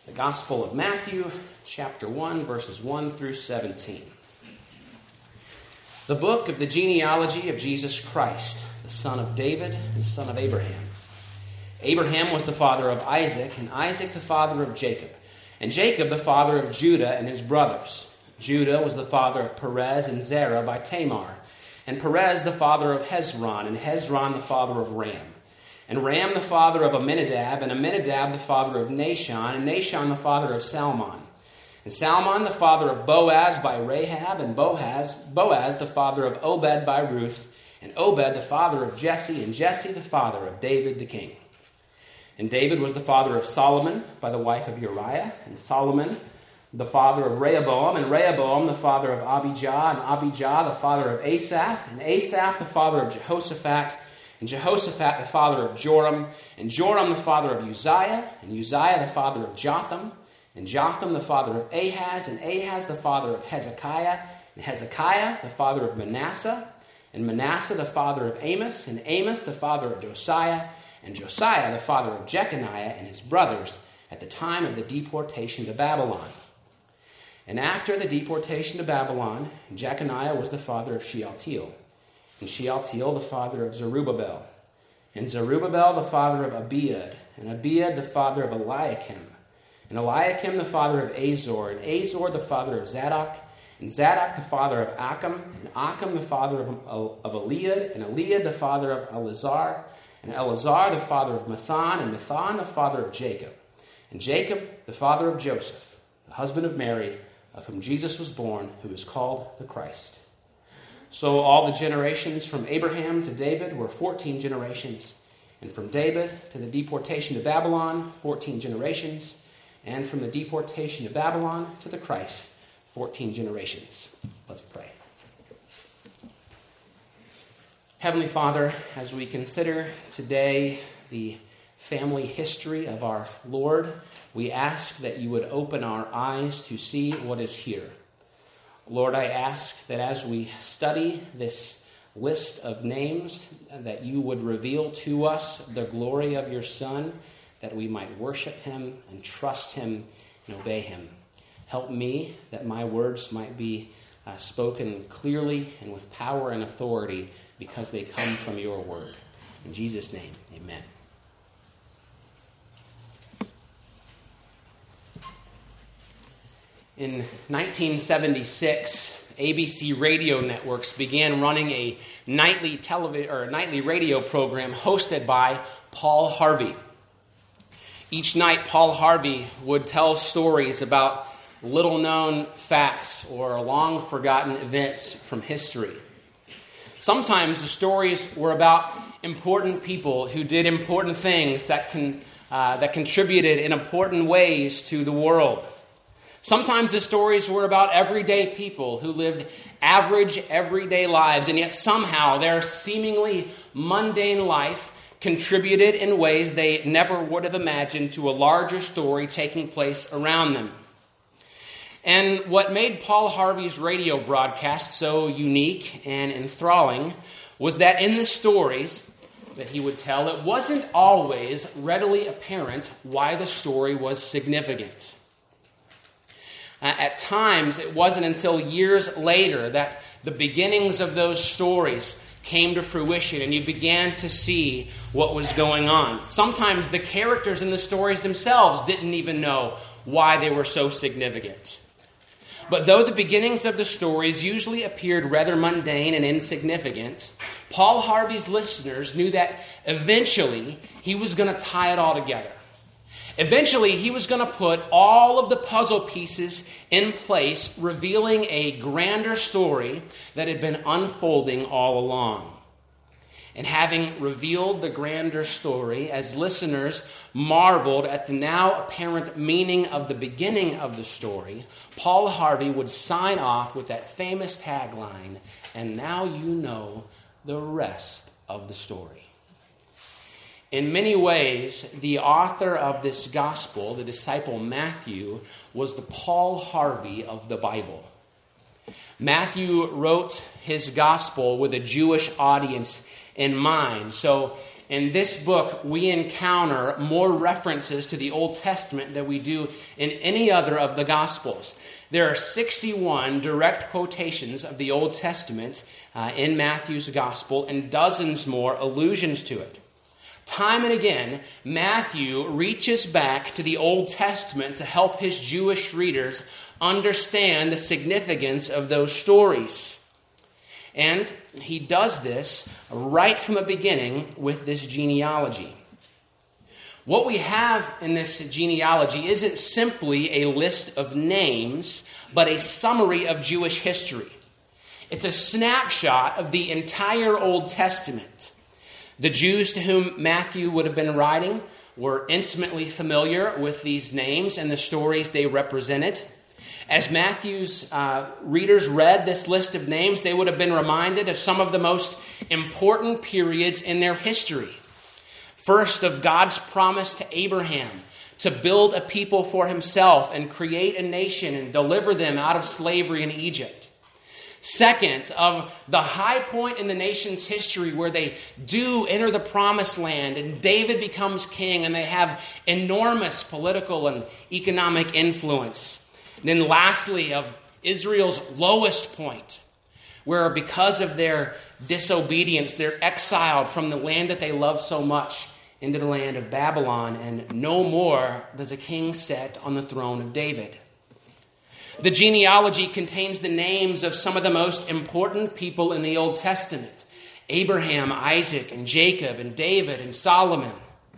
The Gospel of Matthew, chapter 1, verses 1 through 17. The book of the genealogy of Jesus Christ, the son of David and son of Abraham. Abraham was the father of Isaac, and Isaac the father of Jacob, and Jacob the father of Judah and his brothers. Judah was the father of Perez and Zerah by Tamar, and Perez the father of Hezron, and Hezron the father of Ram. And Ram the father of Amminadab, and Amminadab the father of Nahshon, and Nahshon the father of Salmon. And Salmon the father of Boaz by Rahab, and Boaz the father of Obed by Ruth, and Obed the father of Jesse, and Jesse the father of David the king. And David was the father of Solomon by the wife of Uriah, and Solomon the father of Rehoboam, and Rehoboam the father of Abijah, and Abijah the father of Asaph, and Asaph the father of Jehoshaphat, and Jehoshaphat the father of Joram, and Joram the father of Uzziah, and Uzziah the father of Jotham, and Jotham the father of Ahaz, and Ahaz the father of Hezekiah, and Hezekiah the father of Manasseh, and Manasseh the father of Amos, and Amos the father of Josiah, and Josiah the father of Jeconiah and his brothers at the time of the deportation to Babylon. And after the deportation to Babylon, Jeconiah was the father of Shealtiel, and Shealtiel the father of Zerubbabel, and Zerubbabel the father of Abiud, and Abiud the father of Eliakim, and Eliakim the father of Azor, and Azor the father of Zadok, and Zadok the father of Achim, and Achim the father of Eliud, and Eliud the father of Eleazar, and Eleazar the father of Mathan, and Mathan the father of Jacob, and Jacob the father of Joseph, the husband of Mary, of whom Jesus was born, who is called the Christ. So all the generations from Abraham to David were 14 generations, and from David to the deportation to Babylon, 14 generations, and from the deportation to Babylon to the Christ, 14 generations. Let's pray. Heavenly Father, as we consider today the family history of our Lord, we ask that you would open our eyes to see what is here. Lord, I ask that as we study this list of names, that you would reveal to us the glory of your Son, that we might worship him and trust him and obey him. Help me that my words might be spoken clearly and with power and authority because they come from your word. In Jesus' name, amen. In 1976, ABC radio networks began running a nightly radio program hosted by Paul Harvey. Each night, Paul Harvey would tell stories about little-known facts or long-forgotten events from history. Sometimes the stories were about important people who did important things that contributed in important ways to the world. Sometimes the stories were about everyday people who lived average, everyday lives, and yet somehow their seemingly mundane life contributed in ways they never would have imagined to a larger story taking place around them. And what made Paul Harvey's radio broadcast so unique and enthralling was that in the stories that he would tell, it wasn't always readily apparent why the story was significant. At times, it wasn't until years later that the beginnings of those stories came to fruition and you began to see what was going on. Sometimes the characters in the stories themselves didn't even know why they were so significant. But though the beginnings of the stories usually appeared rather mundane and insignificant, Paul Harvey's listeners knew that eventually he was going to tie it all together. Eventually, he was going to put all of the puzzle pieces in place, revealing a grander story that had been unfolding all along. And having revealed the grander story, as listeners marveled at the now apparent meaning of the beginning of the story, Paul Harvey would sign off with that famous tagline, "And now you know the rest of the story." In many ways, the author of this gospel, the disciple Matthew, was the Paul Harvey of the Bible. Matthew wrote his gospel with a Jewish audience in mind. So in this book we encounter more references to the Old Testament than we do in any other of the Gospels. There are 61 direct quotations of the Old Testament in Matthew's Gospel and dozens more allusions to it. Time and again, Matthew reaches back to the Old Testament to help his Jewish readers understand the significance of those stories. And he does this right from the beginning with this genealogy. What we have in this genealogy isn't simply a list of names, but a summary of Jewish history. It's a snapshot of the entire Old Testament. The Jews to whom Matthew would have been writing were intimately familiar with these names and the stories they represented. As Matthew's readers read this list of names, they would have been reminded of some of the most important periods in their history. First, of God's promise to Abraham to build a people for himself and create a nation and deliver them out of slavery in Egypt. Second, of the high point in the nation's history where they do enter the promised land and David becomes king and they have enormous political and economic influence. And then lastly, of Israel's lowest point, where because of their disobedience, they're exiled from the land that they love so much into the land of Babylon, and no more does a king sit on the throne of David. The genealogy contains the names of some of the most important people in the Old Testament: Abraham, Isaac, and Jacob, and David, and Solomon.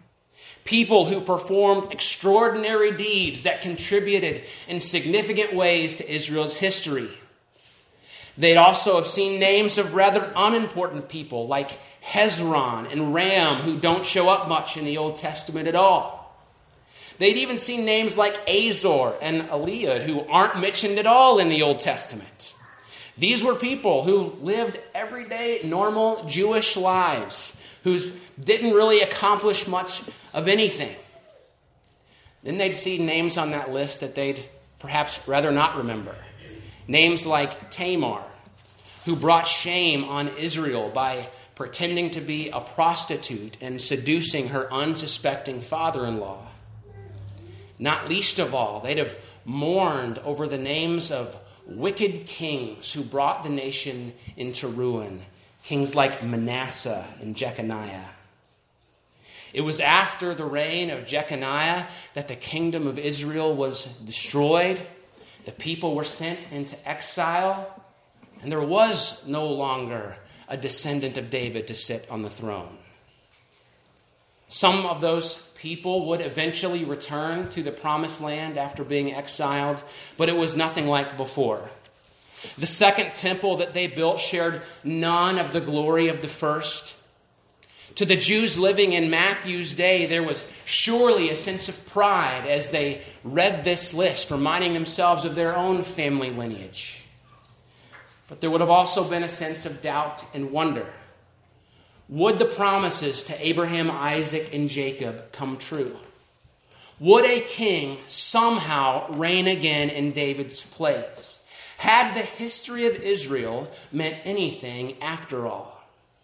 People who performed extraordinary deeds that contributed in significant ways to Israel's history. They'd also have seen names of rather unimportant people like Hezron and Ram, who don't show up much in the Old Testament at all. They'd even seen names like Azor and Eliad, who aren't mentioned at all in the Old Testament. These were people who lived everyday, normal Jewish lives, who didn't really accomplish much of anything. Then they'd see names on that list that they'd perhaps rather not remember. Names like Tamar, who brought shame on Israel by pretending to be a prostitute and seducing her unsuspecting father-in-law. Not least of all, they'd have mourned over the names of wicked kings who brought the nation into ruin. Kings like Manasseh and Jeconiah. It was after the reign of Jeconiah that the kingdom of Israel was destroyed. The people were sent into exile, and there was no longer a descendant of David to sit on the throne. Some of those people would eventually return to the promised land after being exiled, but it was nothing like before. The second temple that they built shared none of the glory of the first. To the Jews living in Matthew's day, there was surely a sense of pride as they read this list, reminding themselves of their own family lineage. But there would have also been a sense of doubt and wonder. Would the promises to Abraham, Isaac, and Jacob come true? Would a king somehow reign again in David's place? Had the history of Israel meant anything after all?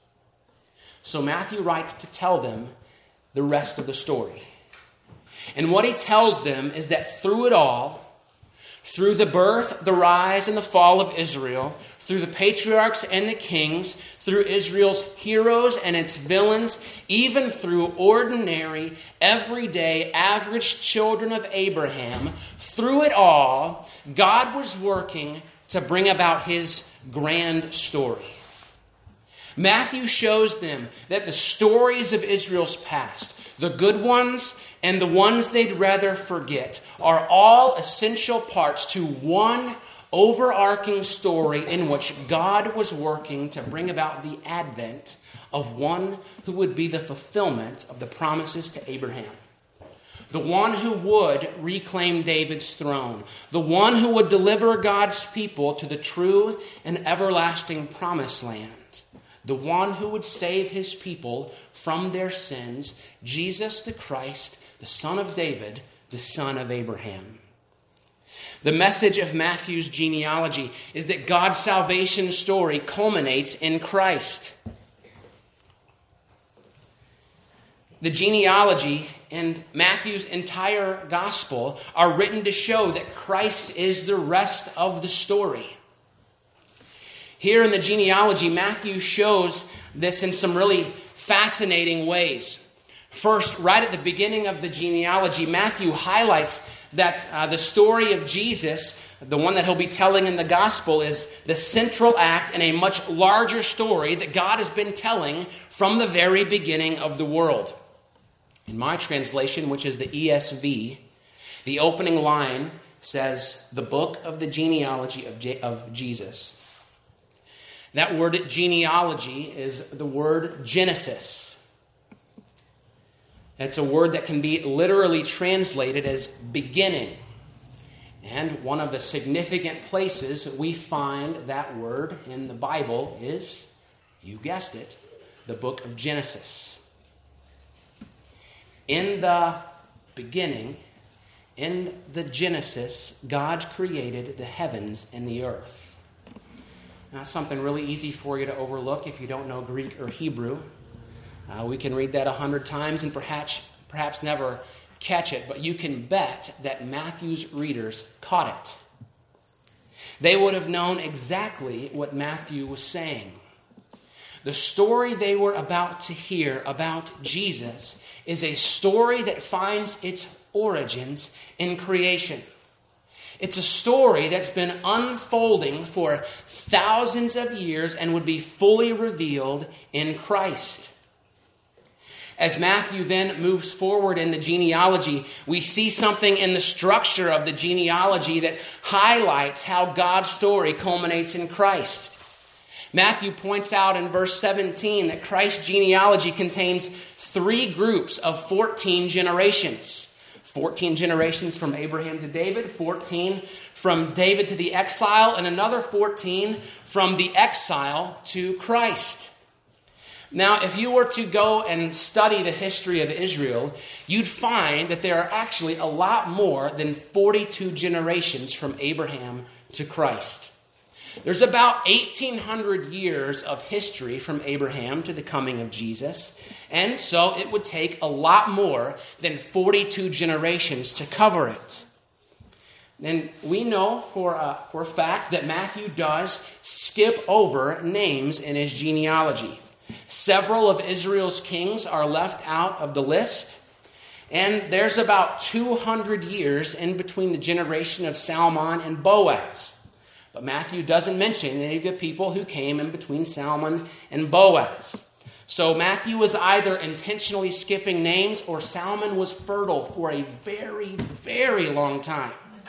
So Matthew writes to tell them the rest of the story. And what he tells them is that through it all, through the birth, the rise, and the fall of Israel, through the patriarchs and the kings, through Israel's heroes and its villains, even through ordinary, everyday, average children of Abraham, through it all, God was working to bring about his grand story. Matthew shows them that the stories of Israel's past, the good ones and the ones they'd rather forget, are all essential parts to one overarching story in which God was working to bring about the advent of one who would be the fulfillment of the promises to Abraham. The one who would reclaim David's throne. The one who would deliver God's people to the true and everlasting promised land. The one who would save his people from their sins. Jesus the Christ, the Son of David, the son of Abraham. The message of Matthew's genealogy is that God's salvation story culminates in Christ. The genealogy and Matthew's entire gospel are written to show that Christ is the rest of the story. Here in the genealogy, Matthew shows this in some really fascinating ways. First, right at the beginning of the genealogy, Matthew highlights that the story of Jesus, the one that he'll be telling in the gospel, is the central act in a much larger story that God has been telling from the very beginning of the world. In my translation, which is the ESV, the opening line says, "The book of the genealogy of Jesus." That word genealogy is the word Genesis. It's a word that can be literally translated as beginning. And one of the significant places we find that word in the Bible is, you guessed it, the book of Genesis. In the beginning, in the Genesis, God created the heavens and the earth. That's something really easy for you to overlook if you don't know Greek or Hebrew. We can read that 100 times and perhaps never catch it, but you can bet that Matthew's readers caught it. They would have known exactly what Matthew was saying. The story they were about to hear about Jesus is a story that finds its origins in creation. It's a story that's been unfolding for thousands of years and would be fully revealed in Christ. As Matthew then moves forward in the genealogy, we see something in the structure of the genealogy that highlights how God's story culminates in Christ. Matthew points out in verse 17 that Christ's genealogy contains 3 groups of 14 generations. 14 generations from Abraham to David, 14 from David to the exile, and another 14 from the exile to Christ. Now, if you were to go and study the history of Israel, you'd find that there are actually a lot more than 42 generations from Abraham to Christ. There's about 1,800 years of history from Abraham to the coming of Jesus, and so it would take a lot more than 42 generations to cover it. And we know for a fact that Matthew does skip over names in his genealogy. Several of Israel's kings are left out of the list, and there's about 200 years in between the generation of Salmon and Boaz. But Matthew doesn't mention any of the people who came in between Salmon and Boaz. So Matthew was either intentionally skipping names or Salmon was fertile for a very, very long time.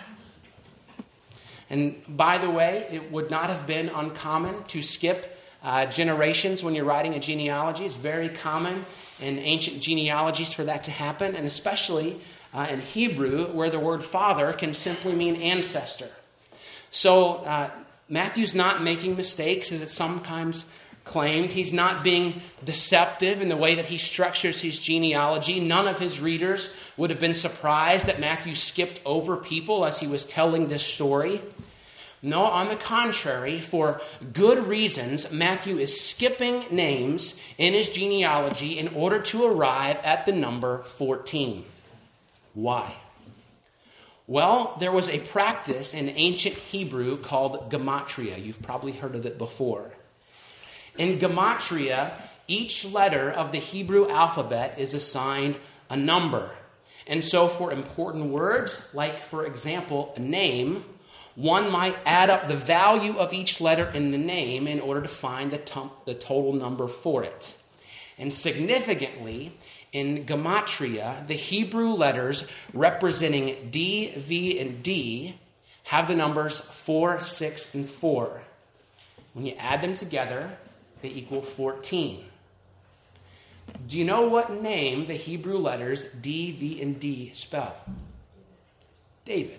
And by the way, it would not have been uncommon to skip generations when you're writing a genealogy. It's very common in ancient genealogies for that to happen, and especially in Hebrew, where the word father can simply mean ancestor. So Matthew's not making mistakes, as it's sometimes claimed. He's not being deceptive in the way that he structures his genealogy. None of his readers would have been surprised that Matthew skipped over people as he was telling this story. No, on the contrary, for good reasons, Matthew is skipping names in his genealogy in order to arrive at the number 14. Why? Well, there was a practice in ancient Hebrew called gematria. You've probably heard of it before. In gematria, each letter of the Hebrew alphabet is assigned a number. And so for important words, like, for example, a name, one might add up the value of each letter in the name in order to find the total number for it. And significantly, in gematria, the Hebrew letters representing D, V, and D have the numbers 4, 6, and 4. When you add them together, they equal 14. Do you know what name the Hebrew letters D, V, and D spell? David.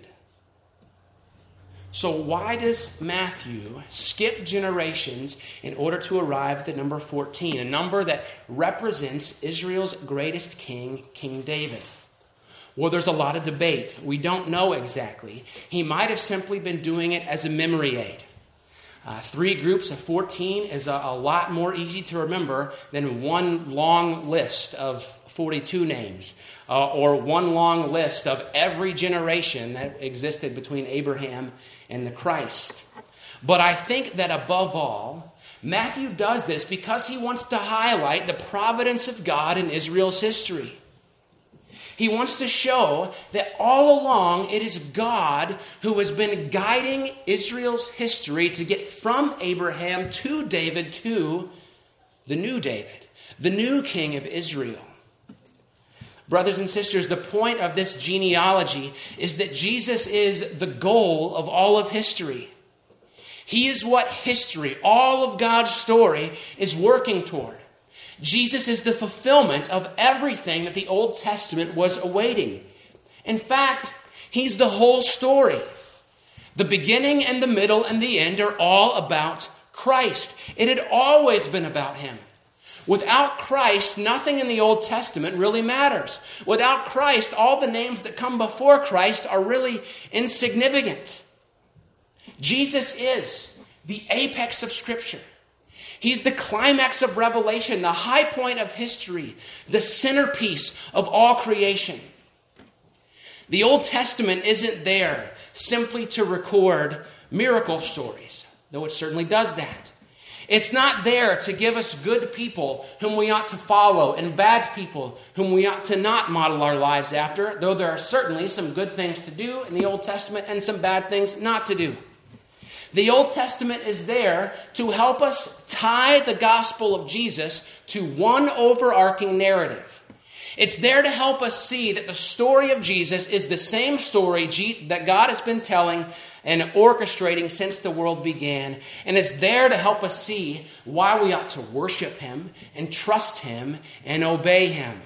So why does Matthew skip generations in order to arrive at the number 14, a number that represents Israel's greatest king, King David? Well, there's a lot of debate. We don't know exactly. He might have simply been doing it as a memory aid. Three groups of 14 is a lot more easy to remember than one long list of 42 names, or one long list of every generation that existed between Abraham and the Christ. But I think that above all, Matthew does this because he wants to highlight the providence of God in Israel's history. He wants to show that all along it is God who has been guiding Israel's history to get from Abraham to David to the new David, the new king of Israel. Brothers and sisters, the point of this genealogy is that Jesus is the goal of all of history. He is what history, all of God's story, is working toward. Jesus is the fulfillment of everything that the Old Testament was awaiting. In fact, he's the whole story. The beginning and the middle and the end are all about Christ. It had always been about him. Without Christ, nothing in the Old Testament really matters. Without Christ, all the names that come before Christ are really insignificant. Jesus is the apex of Scripture. He's the climax of Revelation, the high point of history, the centerpiece of all creation. The Old Testament isn't there simply to record miracle stories, though it certainly does that. It's not there to give us good people whom we ought to follow and bad people whom we ought to not model our lives after, though there are certainly some good things to do in the Old Testament and some bad things not to do. The Old Testament is there to help us tie the gospel of Jesus to one overarching narrative. It's there to help us see that the story of Jesus is the same story that God has been telling and orchestrating since the world began. And it's there to help us see why we ought to worship him and trust him and obey him.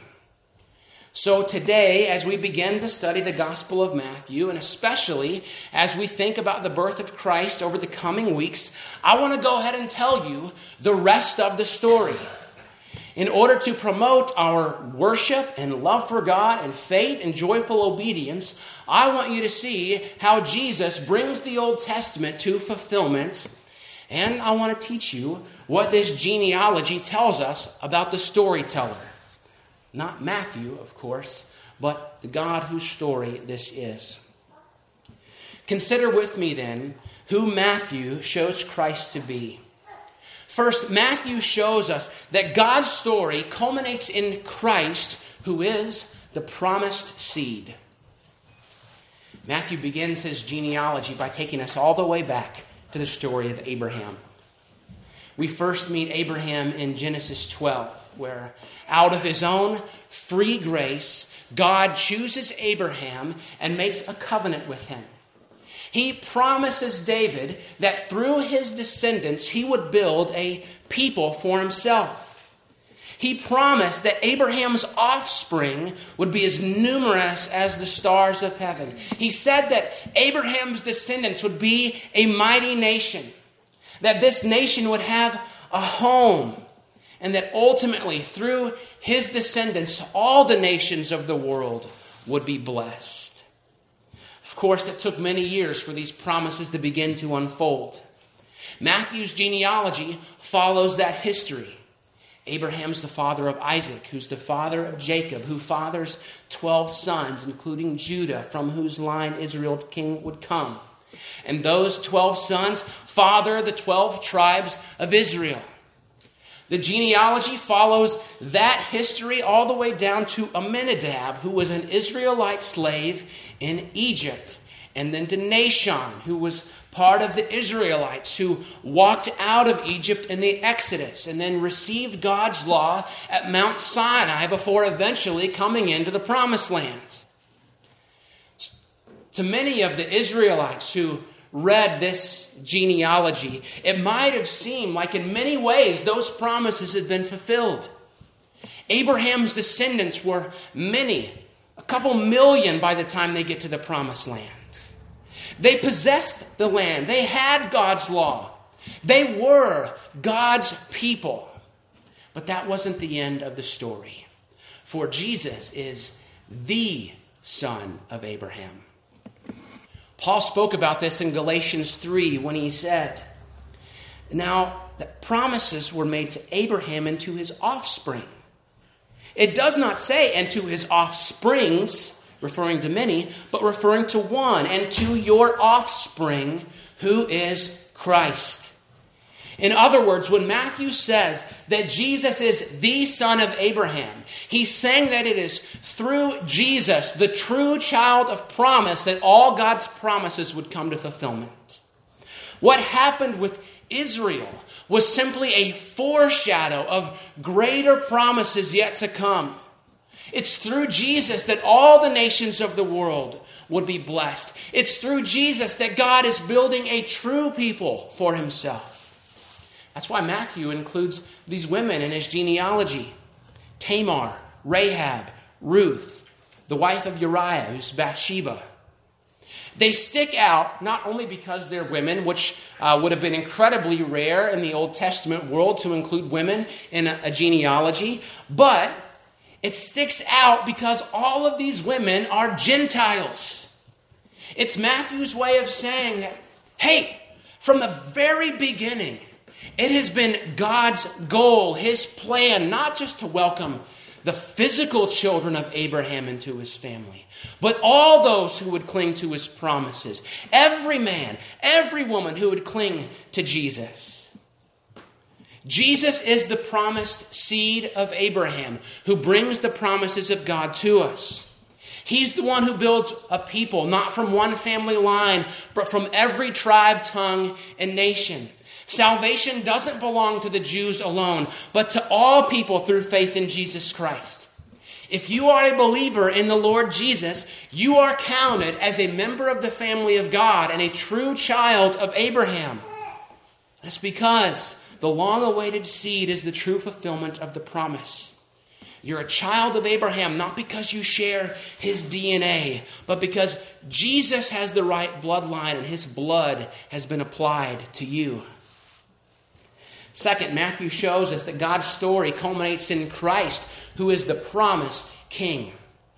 So today, as we begin to study the Gospel of Matthew, and especially as we think about the birth of Christ over the coming weeks, I want to go ahead and tell you the rest of the story. In order to promote our worship and love for God and faith and joyful obedience, I want you to see how Jesus brings the Old Testament to fulfillment. And I want to teach you what this genealogy tells us about the storyteller. Not Matthew, of course, but the God whose story this is. Consider with me then who Matthew shows Christ to be. First, Matthew shows us that God's story culminates in Christ, who is the promised seed. Matthew begins his genealogy by taking us all the way back to the story of Abraham. We first meet Abraham in Genesis 12, where out of his own free grace, God chooses Abraham and makes a covenant with him. He promises David that through his descendants, he would build a people for himself. He promised that Abraham's offspring would be as numerous as the stars of heaven. He said that Abraham's descendants would be a mighty nation, that this nation would have a home, and that ultimately through his descendants, all the nations of the world would be blessed. Of course, it took many years for these promises to begin to unfold. Matthew's genealogy follows that history. Abraham's the father of Isaac, who's the father of Jacob, who fathers 12 sons, including Judah, from whose line Israel's king would come. And those 12 sons father the 12 tribes of Israel. The genealogy follows that history all the way down to Amminadab, who was an Israelite slave in Egypt, and then to Nahshon, who was part of the Israelites who walked out of Egypt in the Exodus and then received God's law at Mount Sinai before eventually coming into the Promised Land. To many of the Israelites who read this genealogy, it might have seemed like in many ways those promises had been fulfilled. Abraham's descendants were many, a couple million by the time they get to the Promised Land. They possessed the land. They had God's law. They were God's people. But that wasn't the end of the story. For Jesus is the son of Abraham. Paul spoke about this in Galatians 3 when he said, Now, the promises were made to Abraham and to his offspring. It does not say, and to his offsprings, referring to many, but referring to one, and to your offspring, who is Christ. In other words, when Matthew says that Jesus is the son of Abraham, he's saying that it is through Jesus, the true child of promise, that all God's promises would come to fulfillment. What happened with Israel was simply a foreshadow of greater promises yet to come. It's through Jesus that all the nations of the world would be blessed. It's through Jesus that God is building a true people for himself. That's why Matthew includes these women in his genealogy. Tamar, Rahab, Ruth, the wife of Uriah, who's Bathsheba. They stick out not only because they're women, which would have been incredibly rare in the Old Testament world to include women in a genealogy, but it sticks out because all of these women are Gentiles. It's Matthew's way of saying that, hey, from the very beginning, it has been God's goal, his plan, not just to welcome the physical children of Abraham into his family, but all those who would cling to his promises. Every man, every woman who would cling to Jesus. Jesus is the promised seed of Abraham who brings the promises of God to us. He's the one who builds a people, not from one family line, but from every tribe, tongue, and nation. Salvation doesn't belong to the Jews alone, but to all people through faith in Jesus Christ. If you are a believer in the Lord Jesus, you are counted as a member of the family of God and a true child of Abraham. That's because the long-awaited seed is the true fulfillment of the promise. You're a child of Abraham, not because you share his DNA, but because Jesus has the right bloodline and his blood has been applied to you. Second, Matthew shows us that God's story culminates in Christ, who is the promised king.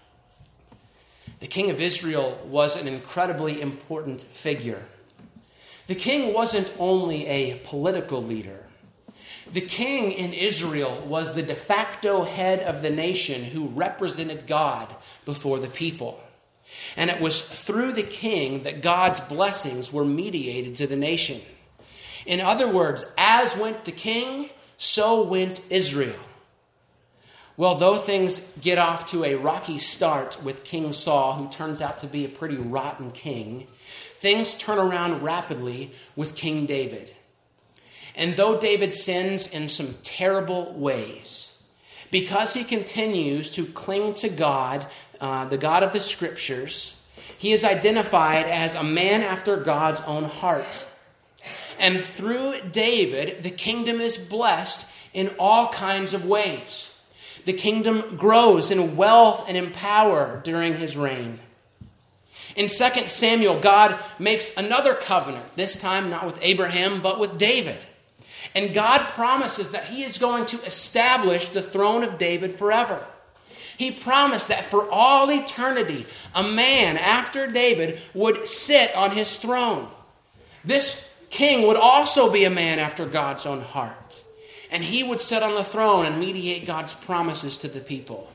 The king of Israel was an incredibly important figure. The king wasn't only a political leader. The king in Israel was the de facto head of the nation who represented God before the people. And it was through the king that God's blessings were mediated to the nation. In other words, as went the king, so went Israel. Well, though things get off to a rocky start with King Saul, who turns out to be a pretty rotten king, things turn around rapidly with King David. And though David sins in some terrible ways, because he continues to cling to God, the God of the Scriptures, he is identified as a man after God's own heart. And through David, the kingdom is blessed in all kinds of ways. The kingdom grows in wealth and in power during his reign. In 2 Samuel, God makes another covenant, this time not with Abraham, but with David. And God promises that he is going to establish the throne of David forever. He promised that for all eternity, a man after David would sit on his throne. This king would also be a man after God's own heart. And he would sit on the throne and mediate God's promises to the people.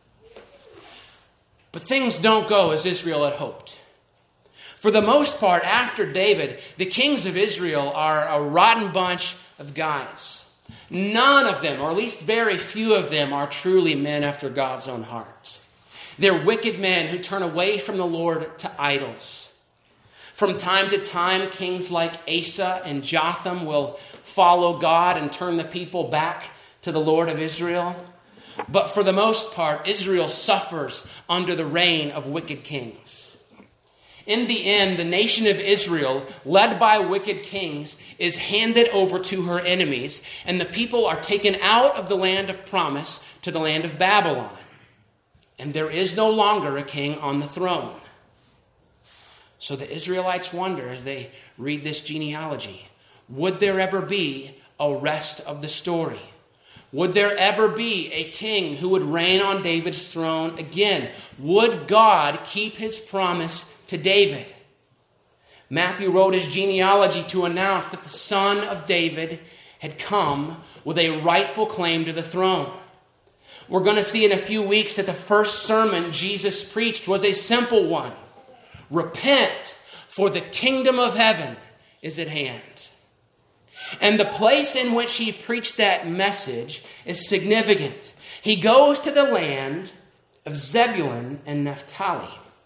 But things don't go as Israel had hoped. For the most part, after David, the kings of Israel are a rotten bunch of guys. None of them, or at least very few of them, are truly men after God's own heart. They're wicked men who turn away from the Lord to idols. From time to time, kings like Asa and Jotham will follow God and turn the people back to the Lord of Israel. But for the most part, Israel suffers under the reign of wicked kings. In the end, the nation of Israel, led by wicked kings, is handed over to her enemies, and the people are taken out of the land of promise to the land of Babylon. And there is no longer a king on the throne. So the Israelites wonder as they read this genealogy, would there ever be a rest of the story? Would there ever be a king who would reign on David's throne again? Would God keep his promise to David? Matthew wrote his genealogy to announce that the son of David had come with a rightful claim to the throne. We're going to see in a few weeks that the first sermon Jesus preached was a simple one. Repent, for the kingdom of heaven is at hand. And the place in which he preached that message is significant. He goes to the land of Zebulun and Naphtali.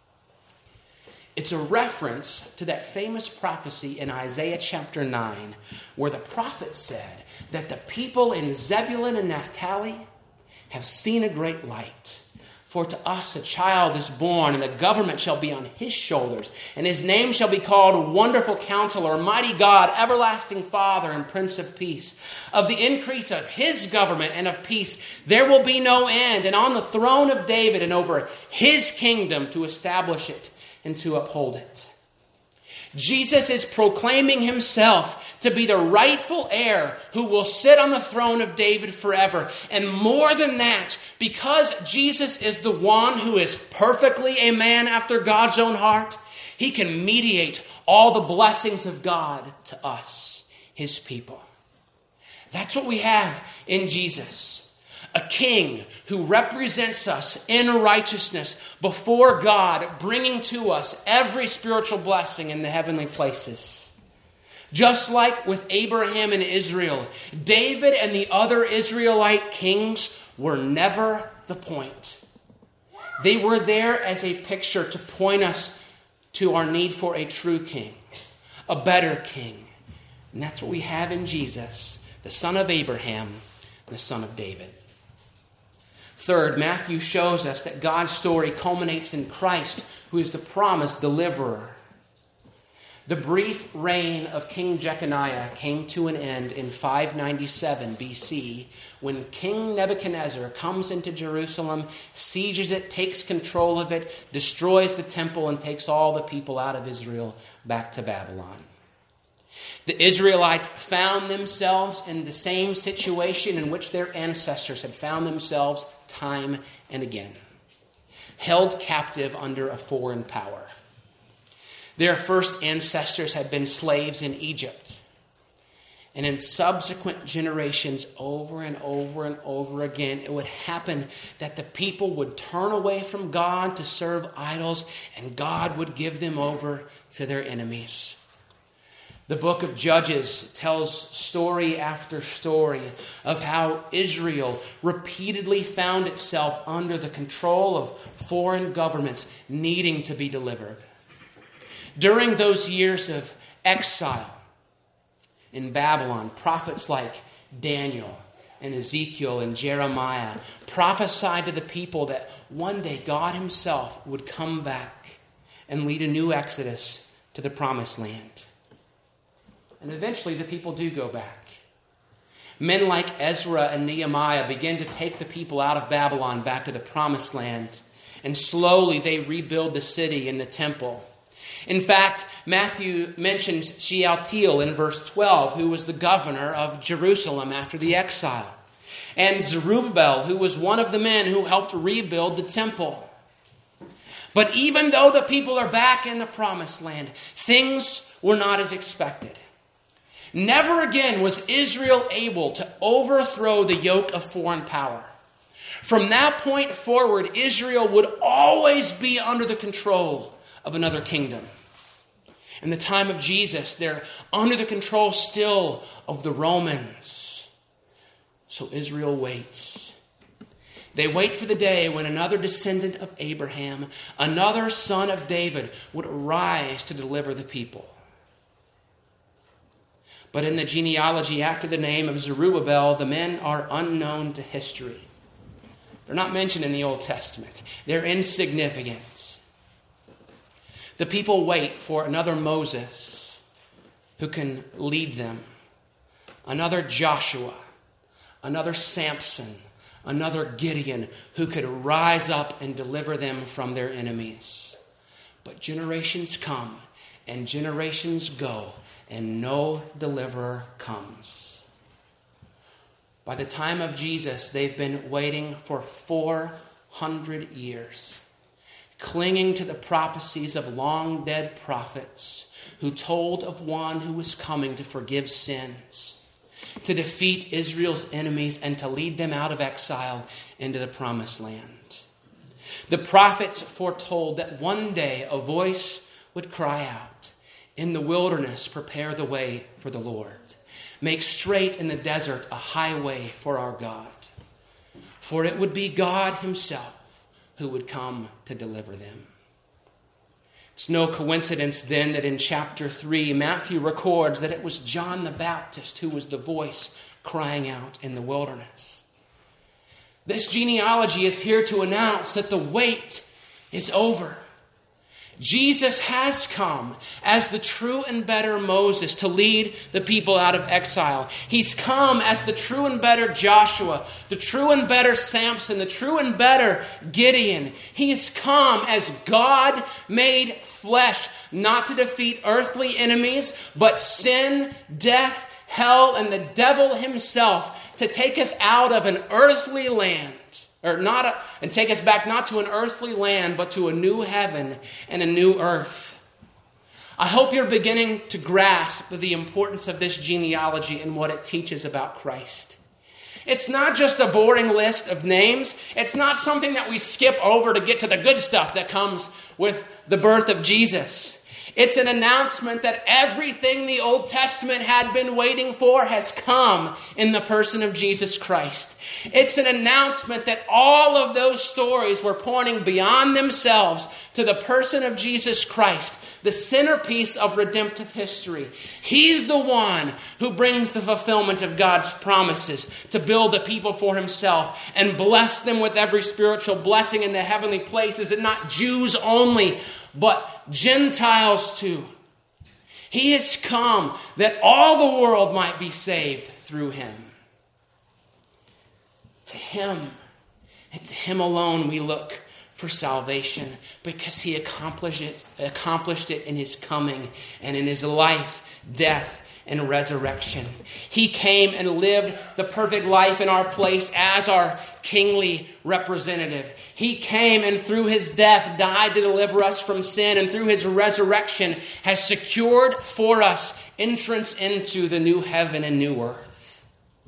It's a reference to that famous prophecy in Isaiah chapter 9, where the prophet said that the people in Zebulun and Naphtali have seen a great light. For to us a child is born, and the government shall be on his shoulders, and his name shall be called Wonderful Counselor, Mighty God, Everlasting Father, and Prince of Peace. Of the increase of his government and of peace there will be no end, and on the throne of David and over his kingdom, to establish it and to uphold it. Jesus is proclaiming himself to be the rightful heir who will sit on the throne of David forever. And more than that, because Jesus is the one who is perfectly a man after God's own heart, he can mediate all the blessings of God to us, his people. That's what we have in Jesus. A king who represents us in righteousness before God, bringing to us every spiritual blessing in the heavenly places. Just like with Abraham and Israel, David and the other Israelite kings were never the point. They were there as a picture to point us to our need for a true king, a better king. And that's what we have in Jesus, the son of Abraham, the son of David. Third, Matthew shows us that God's story culminates in Christ, who is the promised deliverer. The brief reign of King Jeconiah came to an end in 597 BC when King Nebuchadnezzar comes into Jerusalem, sieges it, takes control of it, destroys the temple, and takes all the people out of Israel back to Babylon. The Israelites found themselves in the same situation in which their ancestors had found themselves time and again, held captive under a foreign power. Their first ancestors had been slaves in Egypt. And in subsequent generations, over and over and over again, it would happen that the people would turn away from God to serve idols, and God would give them over to their enemies. The book of Judges tells story after story of how Israel repeatedly found itself under the control of foreign governments needing to be delivered. During those years of exile in Babylon, prophets like Daniel and Ezekiel and Jeremiah prophesied to the people that one day God himself would come back and lead a new exodus to the promised land. And eventually the people do go back. Men like Ezra and Nehemiah begin to take the people out of Babylon back to the promised land. And slowly they rebuild the city and the temple. In fact, Matthew mentions Shealtiel in verse 12, who was the governor of Jerusalem after the exile. And Zerubbabel, who was one of the men who helped rebuild the temple. But even though the people are back in the promised land, things were not as expected. Never again was Israel able to overthrow the yoke of foreign power. From that point forward, Israel would always be under the control of another kingdom. In the time of Jesus, they're under the control still of the Romans. So Israel waits. They wait for the day when another descendant of Abraham, another son of David, would arise to deliver the people. But in the genealogy after the name of Zerubbabel, the men are unknown to history. They're not mentioned in the Old Testament. They're insignificant. The people wait for another Moses who can lead them, another Joshua, another Samson, another Gideon who could rise up and deliver them from their enemies. But generations come and generations go, and no deliverer comes. By the time of Jesus, they've been waiting for 400 years. clinging to the prophecies of long-dead prophets who told of one who was coming to forgive sins, to defeat Israel's enemies, and to lead them out of exile into the promised land. The prophets foretold that one day a voice would cry out, "In the wilderness, prepare the way for the Lord. Make straight in the desert a highway for our God." For it would be God himself who would come to deliver them. It's no coincidence then that in chapter 3, Matthew records that it was John the Baptist who was the voice crying out in the wilderness. This genealogy is here to announce that the wait is over. Jesus has come as the true and better Moses to lead the people out of exile. He's come as the true and better Joshua, the true and better Samson, the true and better Gideon. He has come as God made flesh, not to defeat earthly enemies, but sin, death, hell, and the devil himself, to take us out of an earthly land. And take us back not to an earthly land, but to a new heaven and a new earth. I hope you're beginning to grasp the importance of this genealogy and what it teaches about Christ. It's not just a boring list of names. It's not something that we skip over to get to the good stuff that comes with the birth of Jesus. It's an announcement that everything the Old Testament had been waiting for has come in the person of Jesus Christ. It's an announcement that all of those stories were pointing beyond themselves to the person of Jesus Christ, the centerpiece of redemptive history. He's the one who brings the fulfillment of God's promises to build a people for himself and bless them with every spiritual blessing in the heavenly places, and not Jews only, but Gentiles too. He has come that all the world might be saved through him. To him and to him alone we look for salvation, because he accomplished it in his coming and in his life, death, and resurrection. He came and lived the perfect life in our place as our kingly representative. He came and through his death died to deliver us from sin, and through his resurrection has secured for us entrance into the new heaven and new earth.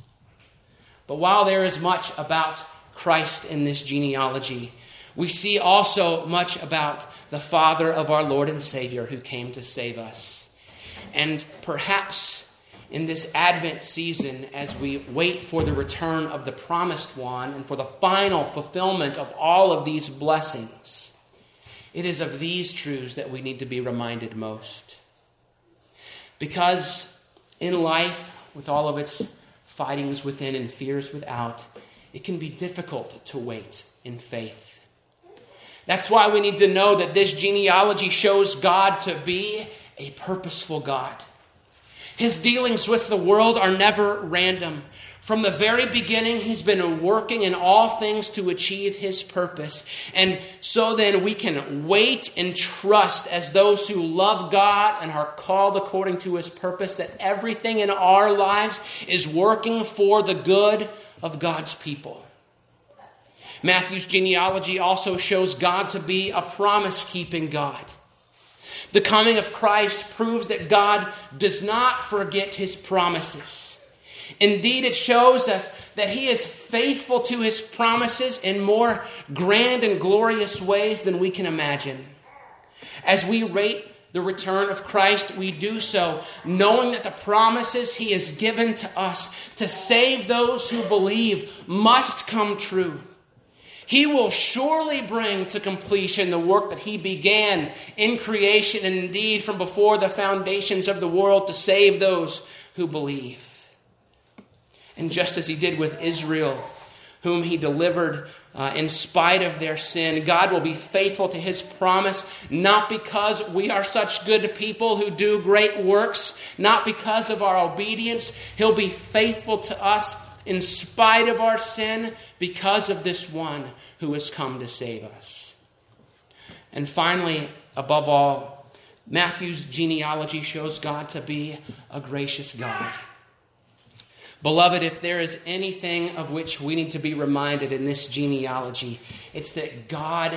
But while there is much about Christ in this genealogy, we see also much about the Father of our Lord and Savior who came to save us. And perhaps in this Advent season, as we wait for the return of the promised one and for the final fulfillment of all of these blessings, it is of these truths that we need to be reminded most. Because in life, with all of its fightings within and fears without, it can be difficult to wait in faith. That's why we need to know that this genealogy shows God to be a purposeful God. His dealings with the world are never random. From the very beginning, he's been working in all things to achieve his purpose. And so then we can wait and trust as those who love God and are called according to his purpose, that everything in our lives is working for the good of God's people. Matthew's genealogy also shows God to be a promise-keeping God. The coming of Christ proves that God does not forget his promises. Indeed, it shows us that he is faithful to his promises in more grand and glorious ways than we can imagine. As we wait the return of Christ, we do so knowing that the promises he has given to us to save those who believe must come true. He will surely bring to completion the work that he began in creation, and indeed from before the foundations of the world, to save those who believe. And just as he did with Israel, whom he delivered in spite of their sin, God will be faithful to his promise, not because we are such good people who do great works, not because of our obedience. He'll be faithful to us in spite of our sin, because of this one who has come to save us. And finally, above all, Matthew's genealogy shows God to be a gracious God. Beloved, if there is anything of which we need to be reminded in this genealogy, it's that God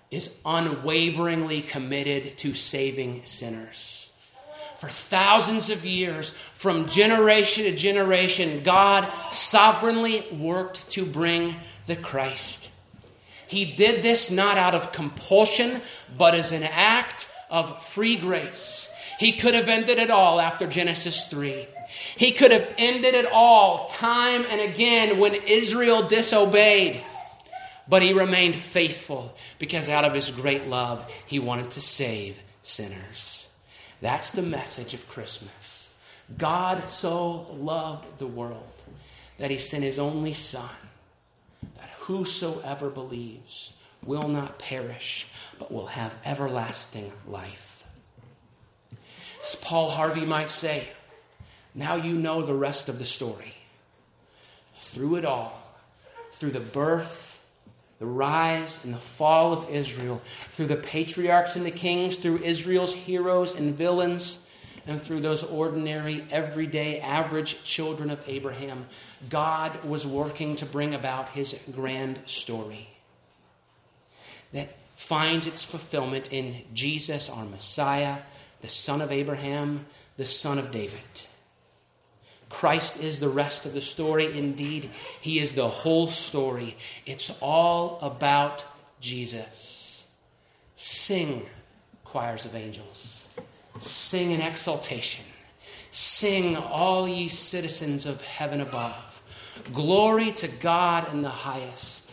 is unwaveringly committed to saving sinners. For thousands of years, from generation to generation, God sovereignly worked to bring the Christ. He did this not out of compulsion, but as an act of free grace. He could have ended it all after Genesis 3. He could have ended it all time and again when Israel disobeyed. But he remained faithful because out of his great love, he wanted to save sinners. That's the message of Christmas. God so loved the world that he sent his only Son, that whosoever believes will not perish, but will have everlasting life. As Paul Harvey might say, now you know the rest of the story. Through it all, through the birth, the rise, and the fall of Israel, through the patriarchs and the kings, through Israel's heroes and villains, and through those ordinary, everyday, average children of Abraham, God was working to bring about his grand story that finds its fulfillment in Jesus, our Messiah, the son of Abraham, the son of David. Christ is the rest of the story. Indeed, he is the whole story. It's all about Jesus. Sing, choirs of angels. Sing in exultation. Sing, all ye citizens of heaven above. Glory to God in the highest.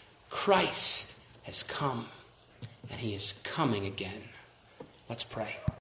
Christ has come, and he is coming again. Let's pray.